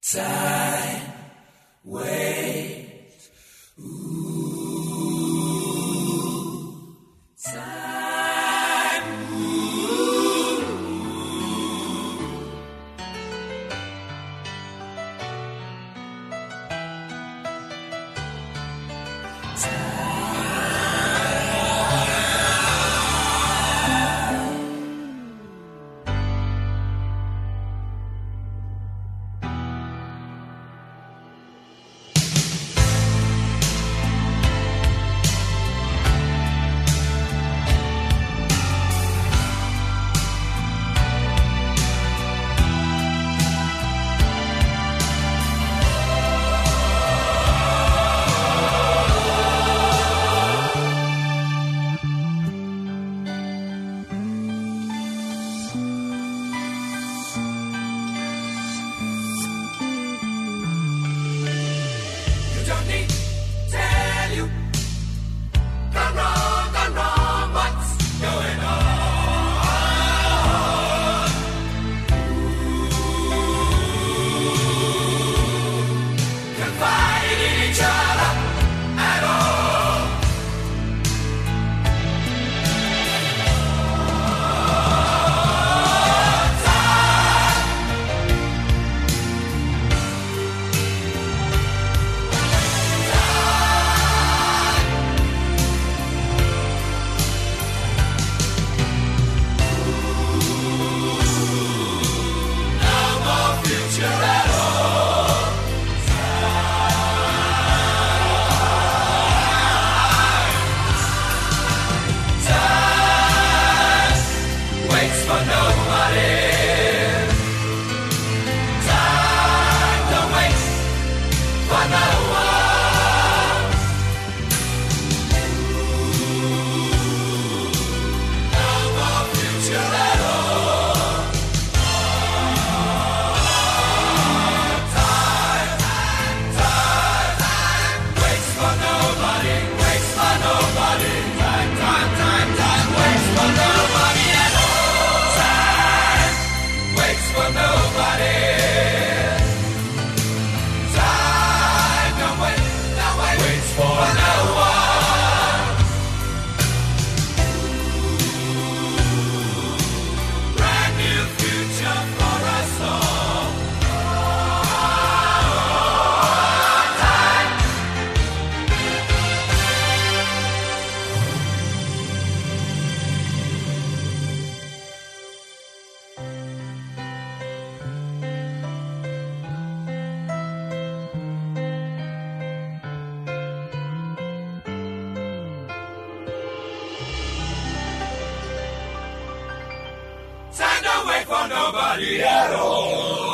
Time, wait, time, don't need to tell you. Gone wrong, what's going on? Confide in each other at all. Waits for nobody. Time don't wait for no one. No more future at all. Time waits for nobody. Waits for nobody. Time waits for nobody at all. Waits for nobody. Time don't wait, waits for no one. Brand new future for us all. Time. Time don't wait for nobody at all.